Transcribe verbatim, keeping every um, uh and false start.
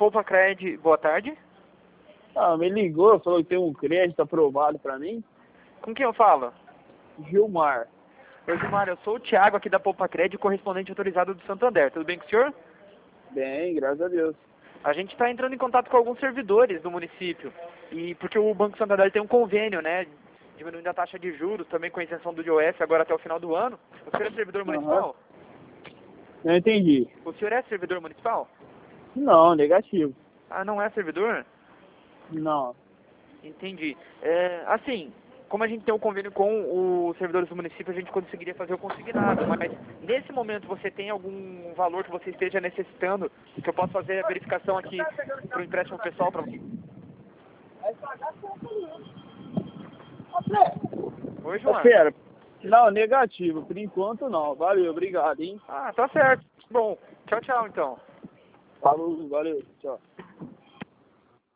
PoupaCred, boa tarde. Ah, me ligou, falou que tem um crédito aprovado pra mim. Com quem eu falo? Gilmar. Oi, Gilmar, eu sou o Thiago aqui da PoupaCred, correspondente autorizado do Santander. Tudo bem com o senhor? Bem, graças a Deus. A gente está entrando em contato com alguns servidores do município. E porque o Banco Santander tem um convênio, né? Diminuindo a taxa de juros, também com a isenção do I O F agora até o final do ano. O senhor é servidor municipal? Não entendi. O senhor é servidor municipal? Não, negativo. Ah, não é servidor? Não. Entendi. É, assim, como a gente tem um convênio com os servidores do município, a gente conseguiria fazer o consignado, mas nesse momento você tem algum valor que você esteja necessitando, que eu posso fazer a verificação aqui para o empréstimo pessoal para você? Oi, João. Pera. Não, negativo. Por enquanto não. Valeu, obrigado, hein? Ah, tá certo. Bom, tchau, tchau, então. Falou, valeu, tchau.